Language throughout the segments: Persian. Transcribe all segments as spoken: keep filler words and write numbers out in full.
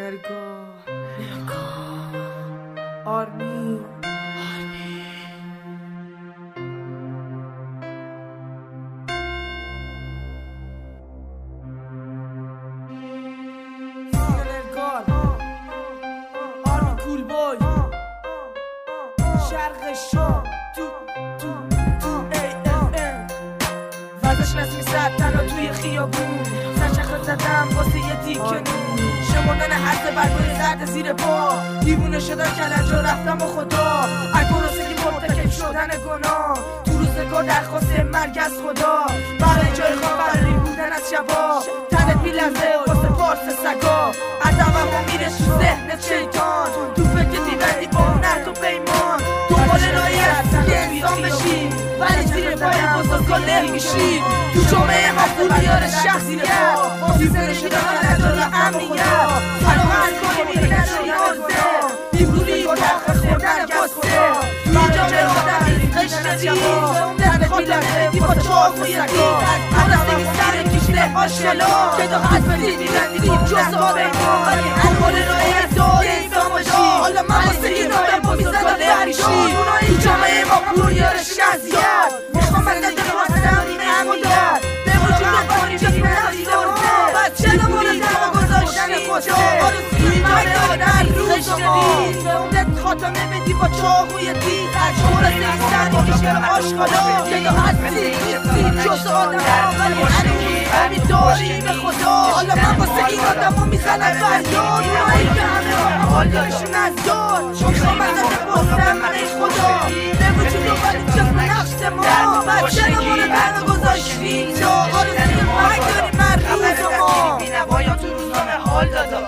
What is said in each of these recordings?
نرگاه آرمی آرمی کول بای شرق شام تو تو تو ای اف ام وزش نسمی سر تنها توی خیابون سرچخ زدم واسه یه دیگه نون شمردن حرف برگوی زرد زیر پا دیوونه شدن کلنجا رفتم و خدا اگرسگی مرتکب شدن گناه تو روزگار درخواست مرگ از خدا برای جای خواب برای بودن از شبا تنت میلرزه واسه پارس سگا عدم و میره تو ذهن شیطان تو فکر دیوندی با نرد و پیمان دنبال راهی هستی که انسان بشی ولی زیر پای بزرگا له میشی تو جامعه ما پولیار شخصیت دیوونه دارن نداره امنیت فراغت کنی میری نداری آزه دیوونی و درخواست خوردن گسته اینجا به آدم قشنری دلت میلرزه دیبا چاقوی دید عدم سر کشته آشلا که دا حد بدید دیدن دید جز آبه ما دنبال راهی هستی انسان باشی حالا من واسه این آدم میزدم فرشی تو جامعه ما پولیار شخصیت میخوام از دل واسم امنیت به وجود کنی چه نداری دارده چرا مورد ما گذاشتن خوشه توی جامعه در روز ما دولت خاتمه بدی با چاقوی دید شورا سیستن کشتر آشغالا که دا هستی نیستی جز آدم ولی هنوز همی داری به خدا حالا من واسه این آدم ها میزنم فریاد اونایی که همه را حال دارشون از داد میخوام از دل بازم من ای خدا به وجود و ولی جسم نفس ما بچه نمونه برنو گذاشتی جا آرزوی مرگ داری من روز ما بینوایان تو روزنامه حال دادا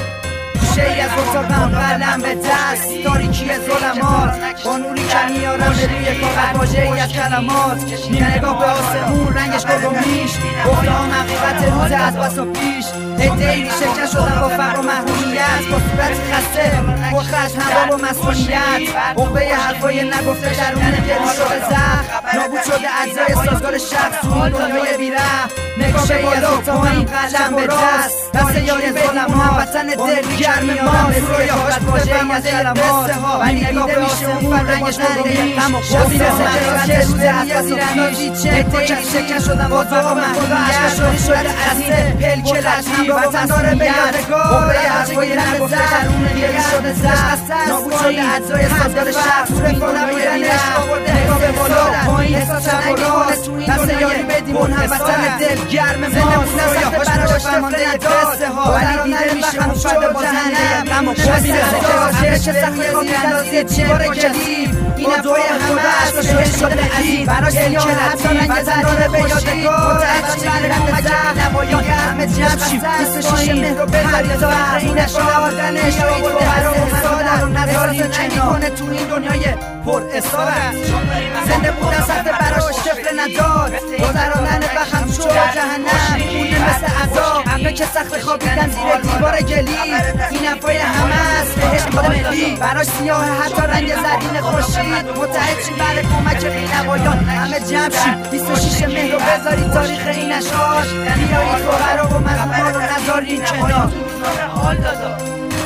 شیعی از اتاقم قلم به دست تاریکی ظلمات با نوری که میارم به روی کاغذ واژه‌ای از کلمات نیم نگاه به آسمون رنگش گلگومیش گفته‌ام حقیقت روز از بس و پیش عده‌ای شکست شدن با فقر و محرومیت با صورت خسته با خشم همراه با مسئولیت عقبه حرفای نگفته درون گلو شده زخم نابود شده اجزای سازگار شخص تو این دنیای بی‌رحم نگاه به بالا پایین قلم به دست دست یاری ظلم‌ها وطن دل گرم ما روی هاش واژه‌ای از کلمات ولی نگاه میشه اون رنگش نده غم و غصه چشم از اندازی چه تکه شکست شدن با دعا محرومیت شده شده اصل پلک لطفی وطن داره به یادگار عقبه حرفای نگفته درون گلی شده زخم نابود شده اجزای سازگار شخص رفاقت بودنش نگاه به بالا پایین احساس نگی‌کنه تو این دست یاری بدیم اون هم وطن دل گرم ما روی هاش براش فرمانده قصه ها ولی دیده میشه اون شده با زنم غم و غصه چه سخت خوابی اندازی چه بار کلید این افای همه عشق و شهش شده عزیز براش سیاه حتی رنگ زداره به یادگار متعجی برم مجد نبایان همه جمع شیم بیست شیش مهر رو بذارید تا اینش آوردنش آورده برام حسادت رو نذاری نمیکنه تو این دنیای پر اصابت زنده بودن سخت براش طفل ندار گذراندن وقت شد جهنم مونده مثل عذاب همه که سخت خوابیدن زیر دیوار گلی این افای همه است بهشت خود ملی براش سیاه حتی رنگ زرین خورشید متحد شیم برای کمک بینوایان همه جمع شیم بیست و شیش مهر رو بذارید تاریخ این اشعار بیایید فقرا و مظلومان رو نذارین کنار حال دادا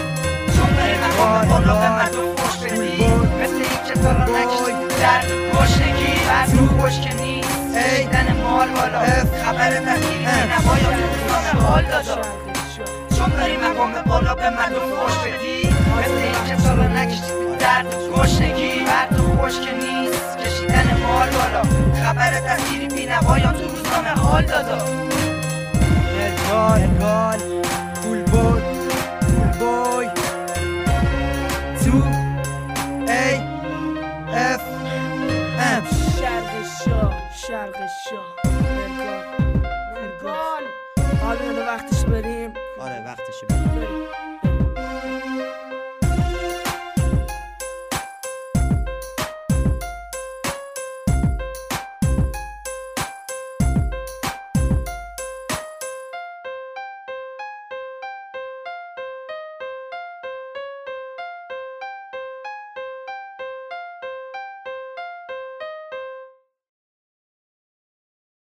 چون داری مقام بالا به مردم خوش بدی مثل این که تو رو نکشید در گشنگی بر رو گشک نیست دیدن مال بالا خبر تحقیقی نباید روزنامه حال دادا چون داری مقام بالا به مردم خوش بدی مثل این که تو رو نکشید در گشنگی بر تو خشک نیست کشیدن مال بالا خبر تحقیقی بی نباید تو روزنامه حال دادا ارگال ارگال کول بود کول بوی تو ای اف ام شرق شاه شرق شاه ارگال ارگال آره وقتش بریم آره وقتش بریم